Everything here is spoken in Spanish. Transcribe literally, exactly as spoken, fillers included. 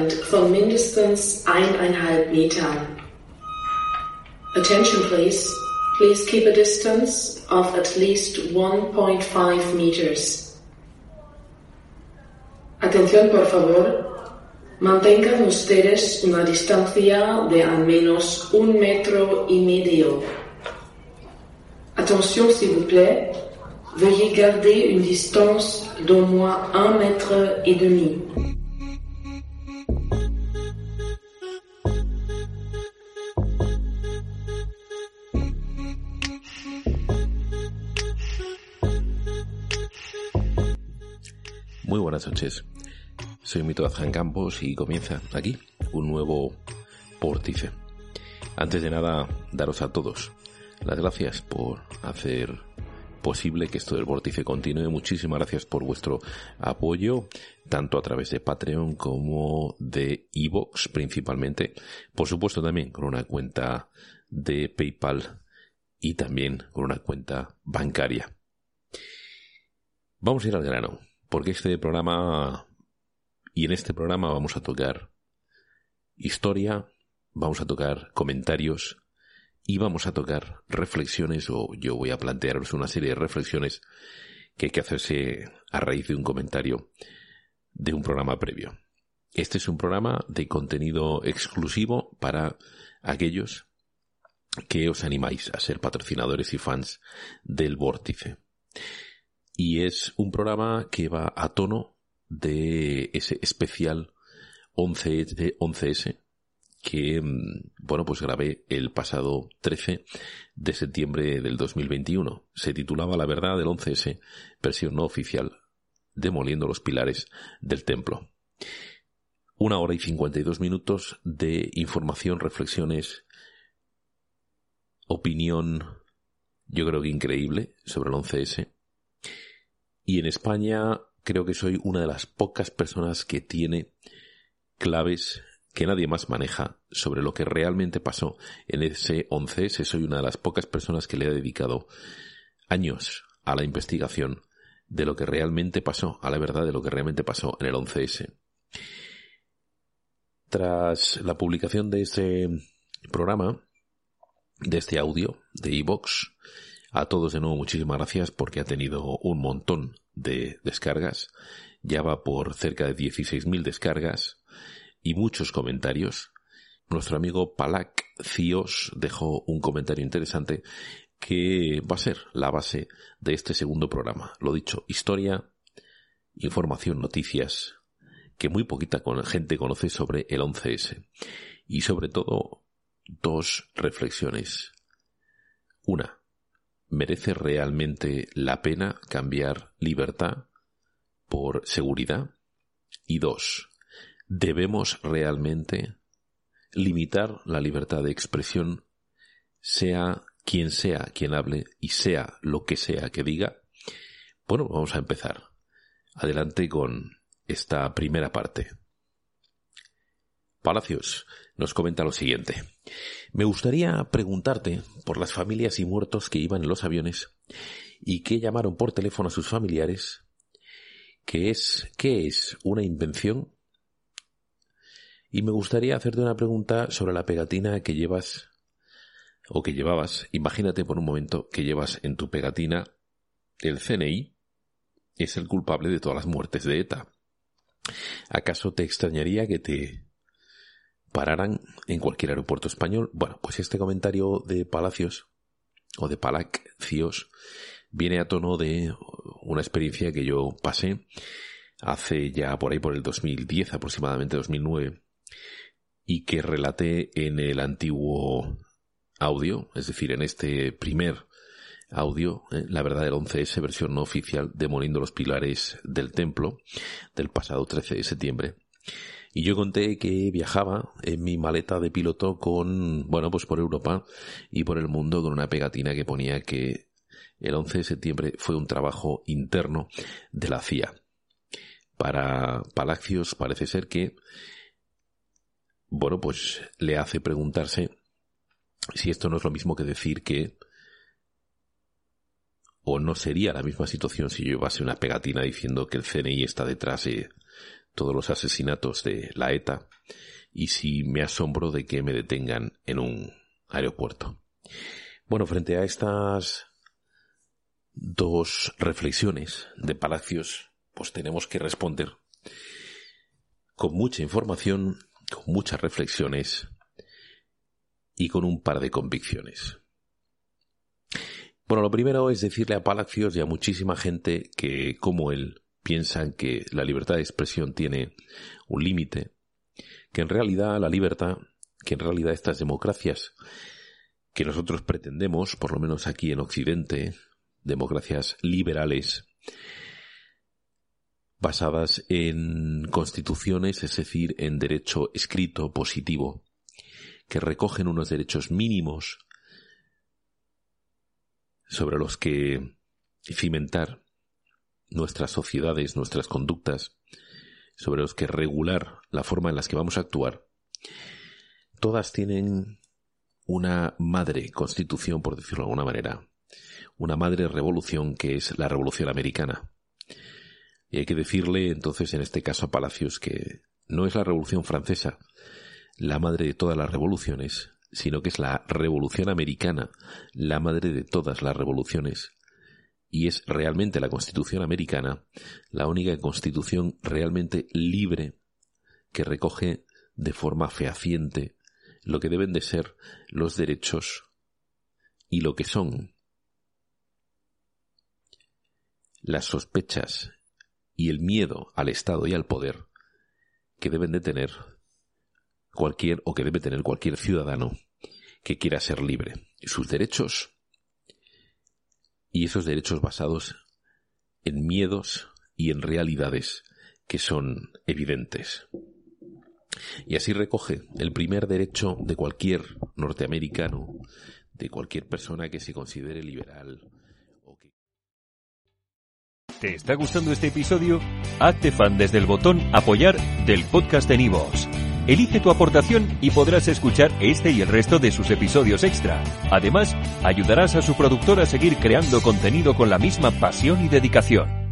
Abstand von mindestens eineinhalb Metern. Attention please. Please keep a distance of at least one point five meters. Atención por favor. Mantengan ustedes una distancia de al menos un metro y medio. Attention s'il vous plaît. Veuillez garder une distance d'au moins un mètre et demi. Muy buenas noches, soy Mito Azán Campos y comienza aquí un nuevo vórtice. Antes de nada, daros a todos las gracias por hacer posible que esto del vórtice continúe. Muchísimas gracias por vuestro apoyo, tanto a través de Patreon como de iVoox principalmente. Por supuesto también con una cuenta de PayPal y también con una cuenta bancaria. Vamos a ir al grano, porque este programa, y en este programa vamos a tocar historia, vamos a tocar comentarios y vamos a tocar reflexiones, o yo voy a plantearos una serie de reflexiones que hay que hacerse a raíz de un comentario de un programa previo. Este es un programa de contenido exclusivo para aquellos que os animáis a ser patrocinadores y fans del Vórtice. Y es un programa que va a tono de ese especial once ese que, bueno, pues grabé el pasado trece de septiembre del dos mil veintiuno. Se titulaba La verdad del once ese, versión no oficial, demoliendo los pilares del templo. Una hora y cincuenta y dos minutos de información, reflexiones, opinión, yo creo que increíble, sobre el once ese. Y en España creo que soy una de las pocas personas que tiene claves que nadie más maneja sobre lo que realmente pasó en ese once ese. Soy una de las pocas personas que le ha dedicado años a la investigación de lo que realmente pasó, a la verdad de lo que realmente pasó en el once ese. Tras la publicación de este programa, de este audio de iVoox, a todos de nuevo muchísimas gracias porque ha tenido un montón de descargas. Ya va por cerca de dieciséis mil descargas y muchos comentarios. Nuestro amigo Palak Cios dejó un comentario interesante que va a ser la base de este segundo programa. Lo dicho, historia, información, noticias que muy poquita gente conoce sobre el once ese. Y sobre todo, dos reflexiones. Una, ¿merece realmente la pena cambiar libertad por seguridad? Y dos, ¿debemos realmente limitar la libertad de expresión, sea quien sea quien hable y sea lo que sea que diga? Bueno, vamos a empezar. Adelante con esta primera parte. Palacios nos comenta lo siguiente. Me gustaría preguntarte por las familias y muertos que iban en los aviones y que llamaron por teléfono a sus familiares. ¿Qué es, qué es una invención? Y me gustaría hacerte una pregunta sobre la pegatina que llevas o que llevabas. Imagínate por un momento que llevas en tu pegatina el C N I es el culpable de todas las muertes de ETA. ¿Acaso te extrañaría que te pararan en cualquier aeropuerto español? Bueno, pues este comentario de Palacios o de Palak Cios viene a tono de una experiencia que yo pasé hace ya por ahí por el dos mil diez, aproximadamente dos mil nueve, y que relaté en el antiguo audio, es decir, en este primer audio, eh, la verdad del once ese, versión no oficial, demoliendo los pilares del templo, del pasado trece de septiembre. Y yo conté que viajaba en mi maleta de piloto con, bueno, pues por Europa y por el mundo con una pegatina que ponía que el once de septiembre fue un trabajo interno de la C I A. Para Palacios parece ser que, bueno, pues le hace preguntarse si esto no es lo mismo que decir que, o no sería la misma situación si yo llevase una pegatina diciendo que el C N I está detrás de todos los asesinatos de la ETA y si me asombro de que me detengan en un aeropuerto. Bueno, frente a estas dos reflexiones de Palacios, pues tenemos que responder con mucha información, con muchas reflexiones y con un par de convicciones. Bueno, lo primero es decirle a Palacios y a muchísima gente que, como él, piensan que la libertad de expresión tiene un límite, que en realidad la libertad, que en realidad estas democracias que nosotros pretendemos, por lo menos aquí en Occidente, democracias liberales, basadas en constituciones, es decir, en derecho escrito positivo, que recogen unos derechos mínimos sobre los que cimentar nuestras sociedades, nuestras conductas, sobre los que regular la forma en la que vamos a actuar, todas tienen una madre constitución, por decirlo de alguna manera, una madre revolución que es la Revolución Americana. Y hay que decirle entonces en este caso a Palacios que no es la Revolución Francesa la madre de todas las revoluciones, sino que es la Revolución Americana la madre de todas las revoluciones. Y es realmente la Constitución Americana la única constitución realmente libre que recoge de forma fehaciente lo que deben de ser los derechos y lo que son las sospechas y el miedo al Estado y al poder que deben de tener cualquier o que debe tener cualquier ciudadano que quiera ser libre. Sus derechos y esos derechos basados en miedos y en realidades que son evidentes. Y así recoge el primer derecho de cualquier norteamericano, de cualquier persona que se considere liberal. O que... ¿Te está gustando este episodio? Hazte fan desde el botón Apoyar del podcast de Nivos. Elige tu aportación y podrás escuchar este y el resto de sus episodios extra. Además, ayudarás a su productor a seguir creando contenido con la misma pasión y dedicación.